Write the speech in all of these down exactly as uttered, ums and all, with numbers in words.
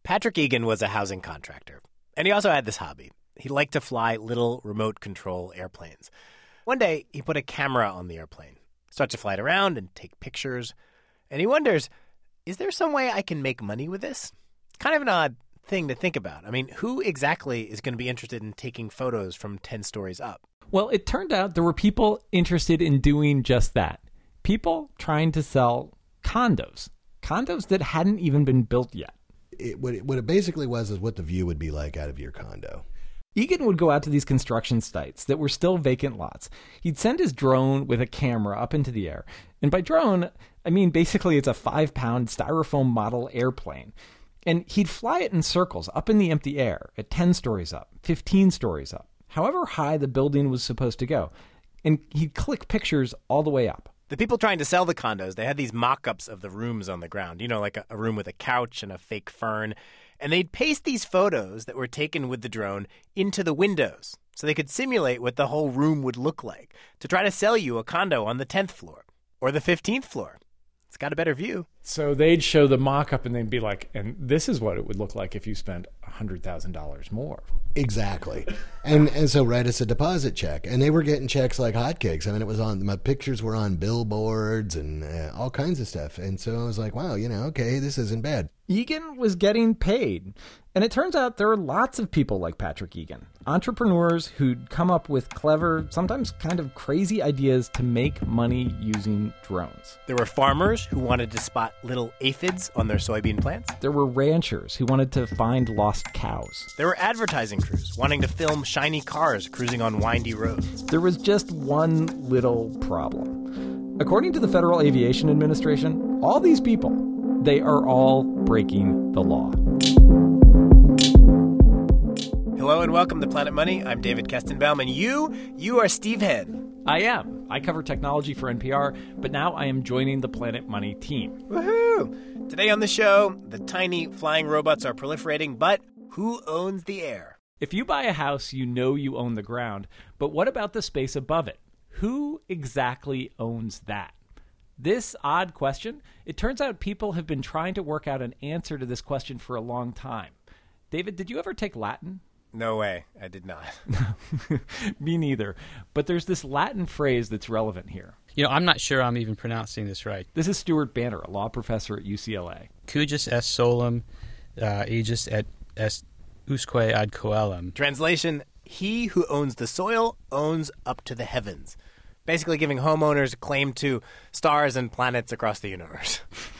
Patrick Egan was a housing contractor, and he also had this hobby. He liked to fly little remote control airplanes. One day, he put a camera on the airplane, starts to fly it around and take pictures, and he wonders, is there some way I can make money with this? Kind of an odd thing to think about. I mean, who exactly is going to be interested in taking photos from ten stories up? Well, it turned out there were people interested in doing just that. People trying to sell condos. Condos that hadn't even been built yet. It, what, it, what it basically was is what the view would be like out of your condo. Egan would go out to these construction sites that were still vacant lots. He'd send his drone with a camera up into the air. And by drone, I mean basically it's a five-pound styrofoam model airplane. And he'd fly it in circles up in the empty air at ten stories up, fifteen stories up, however high the building was supposed to go. And he'd click pictures all the way up. The people trying to sell the condos, they had these mock-ups of the rooms on the ground, you know, like a, a room with a couch and a fake fern. And they'd paste these photos that were taken with the drone into the windows so they could simulate what the whole room would look like to try to sell you a condo on the tenth floor or the fifteenth floor. It's got a better view. So they'd show the mock-up and they'd be like, and this is what it would look like if you spent one hundred thousand dollars more. Exactly. And and so write us a deposit check. And they were getting checks like hotcakes. I mean, it was on, my pictures were on billboards and uh, all kinds of stuff. And so I was like, wow, you know, okay, this isn't bad. Egan was getting paid. And it turns out there are lots of people like Patrick Egan, entrepreneurs who'd come up with clever, sometimes kind of crazy ideas to make money using drones. There were farmers who wanted to spot little aphids on their soybean plants. There were ranchers who wanted to find lost cows. There were advertising crews wanting to film shiny cars cruising on windy roads. There was just one little problem. According to the Federal Aviation Administration, all these people, they are all breaking the law. Hello and welcome to Planet Money. I'm David Kestenbaum, and you, you are Steve Henn. I am. I cover technology for N P R, but now I am joining the Planet Money team. Woohoo! Today on the show, the tiny flying robots are proliferating, but who owns the air? If you buy a house, you know you own the ground, but what about the space above it? Who exactly owns that? This odd question, it turns out people have been trying to work out an answer to this question for a long time. David, did you ever take Latin? No way. I did not. Me neither. But there's this Latin phrase that's relevant here. You know, I'm not sure I'm even pronouncing this right. This is Stuart Banner, a law professor at U C L A. Cujus est solum, uh, aegis et est usque ad coelum. Translation, he who owns the soil owns up to the heavens. Basically giving homeowners a claim to stars and planets across the universe.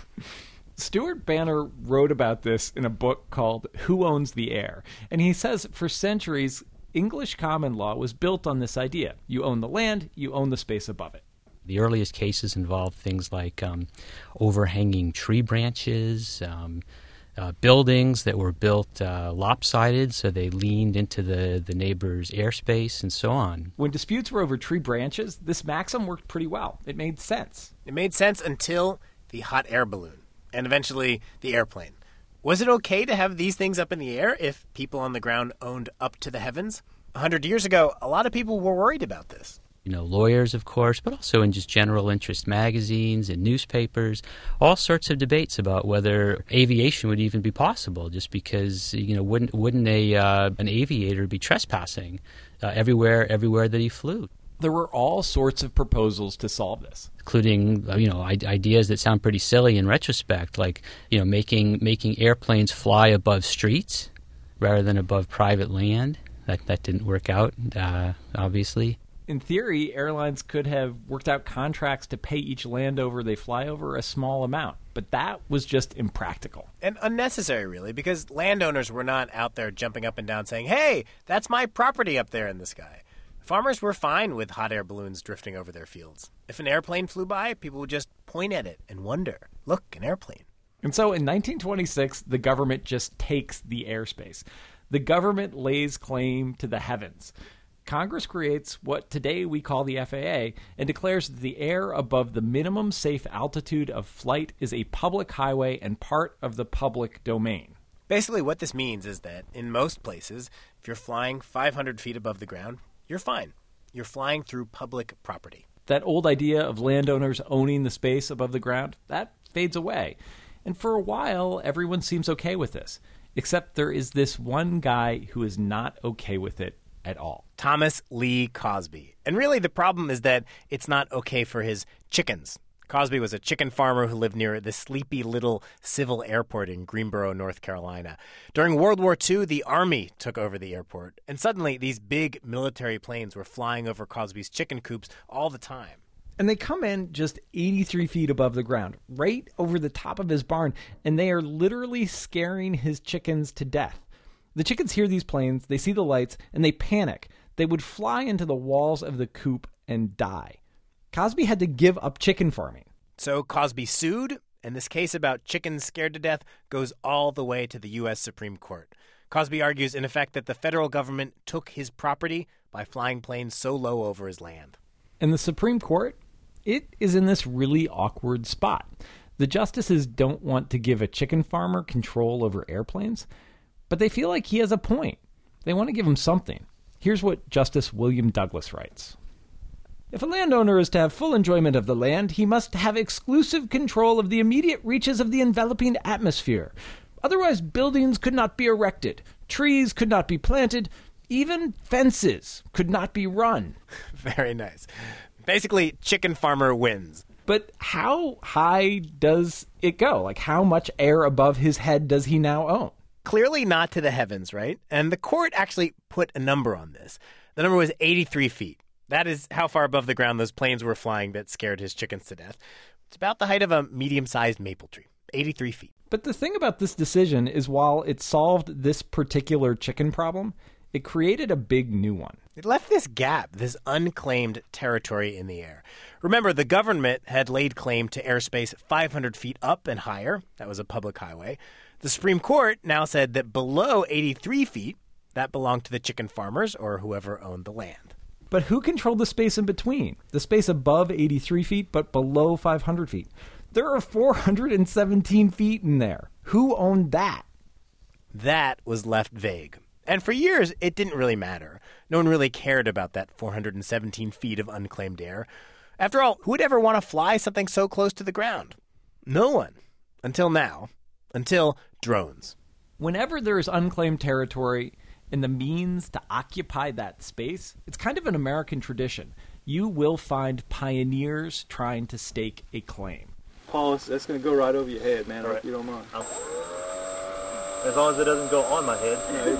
Stuart Banner wrote about this in a book called Who Owns the Air? And he says for centuries, English common law was built on this idea. You own the land, you own the space above it. The earliest cases involved things like um, overhanging tree branches, um, uh, buildings that were built uh, lopsided so they leaned into the, the neighbor's airspace and so on. When disputes were over tree branches, this maxim worked pretty well. It made sense. It made sense until the hot air balloon. And eventually the airplane. Was it okay to have these things up in the air if people on the ground owned up to the heavens? A hundred years ago, a lot of people were worried about this. You know, lawyers, of course, but also in just general interest magazines and newspapers, all sorts of debates about whether aviation would even be possible, just because, you know, wouldn't wouldn't a uh, an aviator be trespassing uh, everywhere everywhere that he flew? There were all sorts of proposals to solve this, including, you know, ideas that sound pretty silly in retrospect, like, you know, making making airplanes fly above streets rather than above private land. That that didn't work out, uh, obviously. In theory, airlines could have worked out contracts to pay each landover they fly over a small amount, but that was just impractical. And unnecessary, really, because landowners were not out there jumping up and down saying, hey, that's my property up there in the sky. Farmers were fine with hot air balloons drifting over their fields. If an airplane flew by, people would just point at it and wonder, look, an airplane. And so in nineteen twenty-six, the government just takes the airspace. The government lays claim to the heavens. Congress creates what today we call the F A A and declares that the air above the minimum safe altitude of flight is a public highway and part of the public domain. Basically, what this means is that in most places, if you're flying five hundred feet above the ground, you're fine. You're flying through public property. That old idea of landowners owning the space above the ground, that fades away. And for a while, everyone seems okay with this. Except there is this one guy who is not okay with it at all. Thomas Lee Cosby. And really the problem is that it's not okay for his chickens. Cosby was a chicken farmer who lived near the sleepy little civil airport in Greenboro, North Carolina. During World War Two, the Army took over the airport, and suddenly these big military planes were flying over Cosby's chicken coops all the time. And they come in just eighty-three feet above the ground, right over the top of his barn, and they are literally scaring his chickens to death. The chickens hear these planes, they see the lights, and they panic. They would fly into the walls of the coop and die. Cosby had to give up chicken farming. So Cosby sued, and this case about chickens scared to death goes all the way to the U S Supreme Court. Cosby argues, in effect, that the federal government took his property by flying planes so low over his land. And the Supreme Court, it is in this really awkward spot. The justices don't want to give a chicken farmer control over airplanes, but they feel like he has a point. They want to give him something. Here's what Justice William Douglas writes. If a landowner is to have full enjoyment of the land, he must have exclusive control of the immediate reaches of the enveloping atmosphere. Otherwise, buildings could not be erected, trees could not be planted, even fences could not be run. Very nice. Basically, chicken farmer wins. But how high does it go? Like, how much air above his head does he now own? Clearly not to the heavens, right? And the court actually put a number on this. The number was eighty-three feet. That is how far above the ground those planes were flying that scared his chickens to death. It's about the height of a medium-sized maple tree, eighty-three feet. But the thing about this decision is while it solved this particular chicken problem, it created a big new one. It left this gap, this unclaimed territory in the air. Remember, the government had laid claim to airspace five hundred feet up and higher. That was a public highway. The Supreme Court now said that below eighty-three feet, that belonged to the chicken farmers or whoever owned the land. But who controlled the space in between? The space above eighty-three feet, but below five hundred feet. There are four hundred seventeen feet in there. Who owned that? That was left vague. And for years, it didn't really matter. No one really cared about that four hundred seventeen feet of unclaimed air. After all, who would ever want to fly something so close to the ground? No one. Until now. Until drones. Whenever there is unclaimed territory and the means to occupy that space, it's kind of an American tradition. You will find pioneers trying to stake a claim. Paul, that's going to go right over your head, man, All right. if you don't mind. I'm, as long as it doesn't go on my head. There you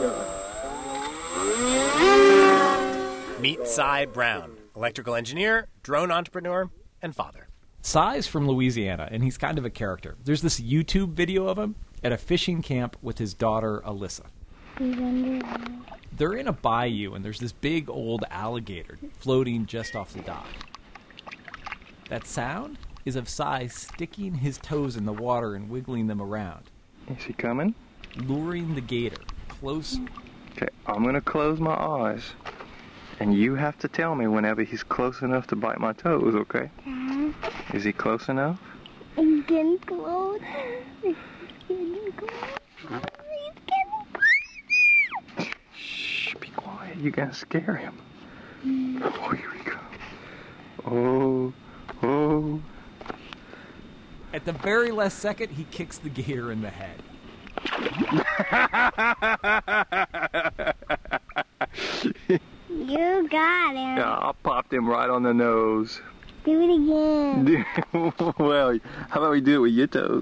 go. Meet Cy Brown, electrical engineer, drone entrepreneur, and father. Cy's from Louisiana, and he's kind of a character. There's this YouTube video of him at a fishing camp with his daughter, Alyssa. They're in a bayou, and there's this big old alligator floating just off the dock. That sound is of Cy sticking his toes in the water and wiggling them around. Is he coming? Luring the gator closer. Okay, I'm going to close my eyes, and you have to tell me whenever he's close enough to bite my toes, okay? Uh, Is he close enough? I'm getting close. It's getting close. He's getting close. Shh, be quiet. You're going to scare him. Oh, here we go. Oh, oh. At the very last second, he kicks the gator in the head. You got him. Yeah, I popped him right on the nose. Do it again. Well, how about we do it with your toes?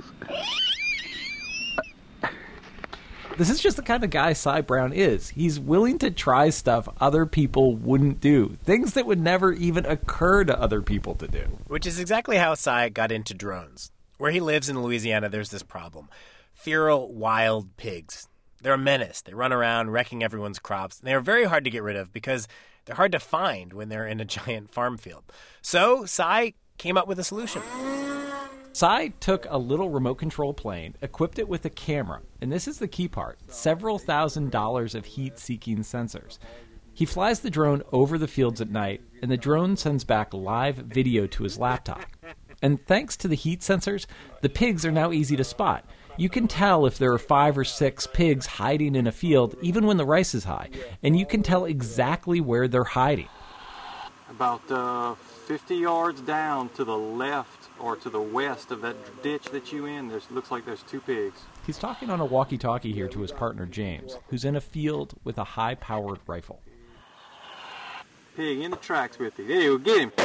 This is just the kind of guy Cy Brown is. He's willing to try stuff other people wouldn't do. Things that would never even occur to other people to do. Which is exactly how Cy got into drones. Where he lives in Louisiana, there's this problem. Feral wild pigs. They're a menace. They run around wrecking everyone's crops. And they are very hard to get rid of because they're hard to find when they're in a giant farm field. So Cy came up with a solution. Cy took a little remote control plane, equipped it with a camera, and this is the key part, several thousand dollars of heat-seeking sensors. He flies the drone over the fields at night, and the drone sends back live video to his laptop. And thanks to the heat sensors, the pigs are now easy to spot. You can tell if there are five or six pigs hiding in a field, even when the rice is high, and you can tell exactly where they're hiding. About uh, fifty yards down to the left or to the west of that ditch that you in, there's looks like there's two pigs. He's talking on a walkie-talkie here to his partner James, who's in a field with a high-powered rifle. Pig in the tracks with you. There you go, get him.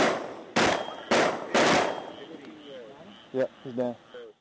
Yep, he's down.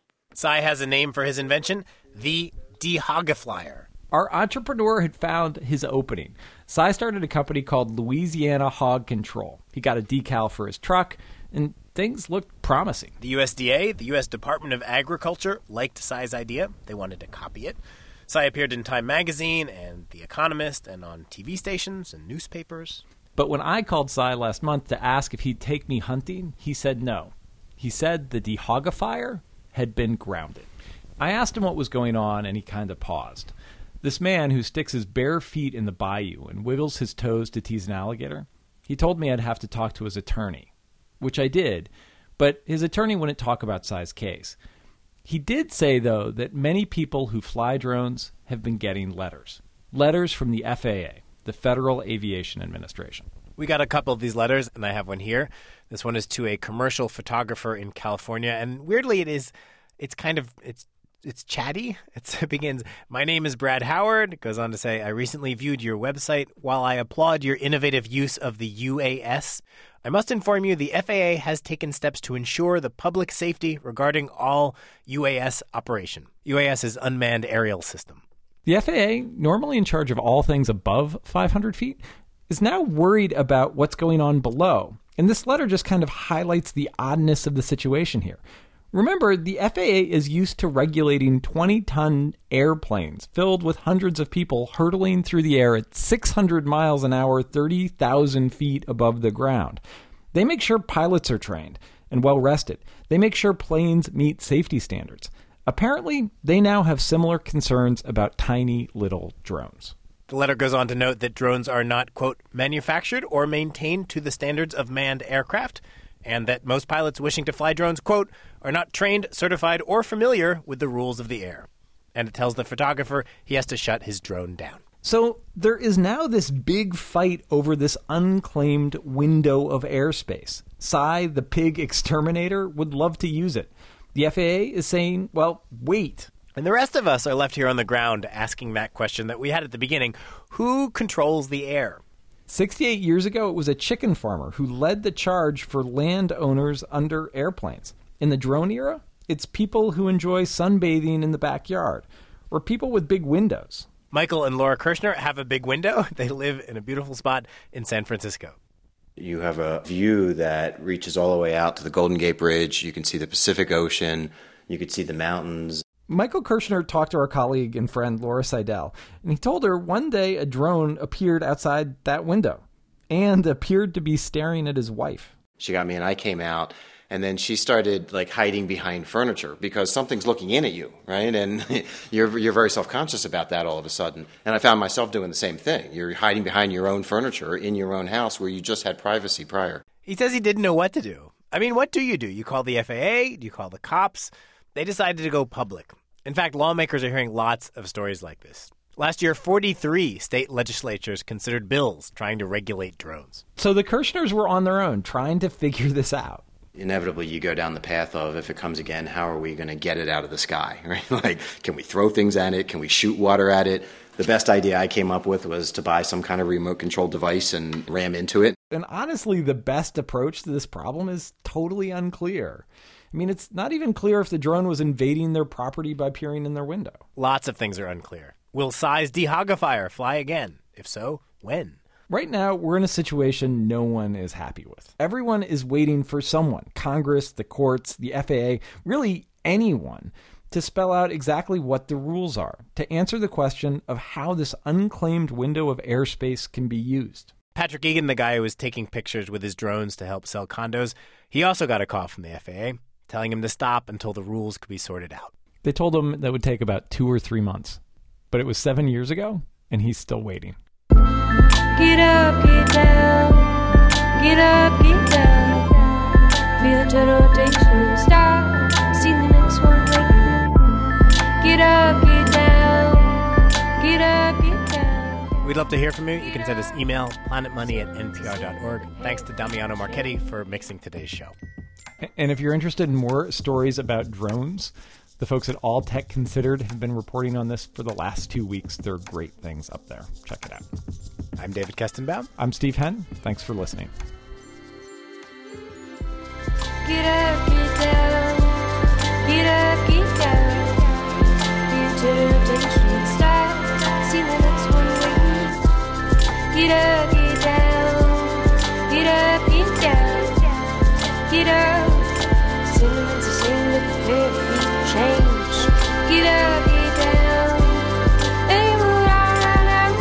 Cy has a name for his invention, the Dehogiflyer. Our entrepreneur had found his opening. Cy started a company called Louisiana Hog Control. He got a decal for his truck, and things looked promising. The U S D A, the U S Department of Agriculture, liked Cy's idea. They wanted to copy it. Cy appeared in Time magazine and The Economist and on T V stations and newspapers. But when I called Cy last month to ask if he'd take me hunting, he said no. He said the Dehogifier had been grounded. I asked him what was going on, and he kind of paused. This man who sticks his bare feet in the bayou and wiggles his toes to tease an alligator, he told me I'd have to talk to his attorney, which I did, but his attorney wouldn't talk about Cy's case. He did say, though, that many people who fly drones have been getting letters. Letters from the F A A, the Federal Aviation Administration. We got a couple of these letters, and I have one here. This one is to a commercial photographer in California, and weirdly it is, it's kind of, it's It's chatty. It's, it begins, "My name is Brad Howard." It goes on to say, "I recently viewed your website. While I applaud your innovative use of the U A S, I must inform you the F A A has taken steps to ensure the public safety regarding all U A S operation." U A S is Unmanned Aerial System. The F A A, normally in charge of all things above five hundred feet, is now worried about what's going on below. And this letter just kind of highlights the oddness of the situation here. Remember, the F A A is used to regulating twenty-ton airplanes filled with hundreds of people hurtling through the air at six hundred miles an hour, thirty thousand feet above the ground. They make sure pilots are trained and well-rested. They make sure planes meet safety standards. Apparently, they now have similar concerns about tiny little drones. The letter goes on to note that drones are not, quote, manufactured or maintained to the standards of manned aircraft, and that most pilots wishing to fly drones, quote, are not trained, certified, or familiar with the rules of the air. And it tells the photographer he has to shut his drone down. So there is now this big fight over this unclaimed window of airspace. Cy, the pig exterminator, would love to use it. The F A A is saying, well, wait. And the rest of us are left here on the ground asking that question that we had at the beginning. Who controls the air? sixty-eight years ago, it was a chicken farmer who led the charge for landowners under airplanes. In the drone era, it's people who enjoy sunbathing in the backyard, or people with big windows. Michael and Laura Kirshner have a big window. They live in a beautiful spot in San Francisco. You have a view that reaches all the way out to the Golden Gate Bridge. You can see the Pacific Ocean. You can see the mountains. Michael Kirshner talked to our colleague and friend Laura Seidel, and he told her one day a drone appeared outside that window and appeared to be staring at his wife. She got me and I came out, and then she started like hiding behind furniture because something's looking in at you, right? And you're you're very self-conscious about that all of a sudden. And I found myself doing the same thing. You're hiding behind your own furniture in your own house where you just had privacy prior. He says he didn't know what to do. I mean, what do you do? You call the F A A? Do you call the cops? They decided to go public. In fact, lawmakers are hearing lots of stories like this. Last year, forty-three state legislatures considered bills trying to regulate drones. So the Kirshners were on their own, trying to figure this out. Inevitably, you go down the path of, if it comes again, how are we going to get it out of the sky? Right? Like, can we throw things at it? Can we shoot water at it? The best idea I came up with was to buy some kind of remote-controlled device and ram into it. And honestly, the best approach to this problem is totally unclear. I mean, it's not even clear if the drone was invading their property by peering in their window. Lots of things are unclear. Will Cy's Dehogifier fly again? If so, when? Right now, we're in a situation no one is happy with. Everyone is waiting for someone, Congress, the courts, the F A A, really anyone, to spell out exactly what the rules are, to answer the question of how this unclaimed window of airspace can be used. Patrick Egan, the guy who was taking pictures with his drones to help sell condos, he also got a call from the F A A, telling him to stop until the rules could be sorted out. They told him that would take about two or three months. But it was seven years ago, and he's still waiting. Get up, get down. Get up, get down. Feel the rotation and start. See the next one waiting. Get up, get down. Get up, get down. We'd love to hear from you. You can send us email, planetmoney at n p r dot org. Thanks to Damiano Marchetti for mixing today's show. And if you're interested in more stories about drones, the folks at All Tech Considered have been reporting on this for the last two weeks. There are great things up there. Check it out. I'm David Kestenbaum. I'm Steve Henn. Thanks for listening. Get up, get down. Get up, get down. Future rotation start. See the next one waiting. Get up, get down. Get up, get down. Get up. Cinnamons the same with the very few change. Get up, get down. Hey, move on, on.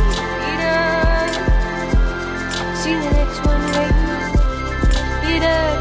Get up. See the next one waiting. Get up.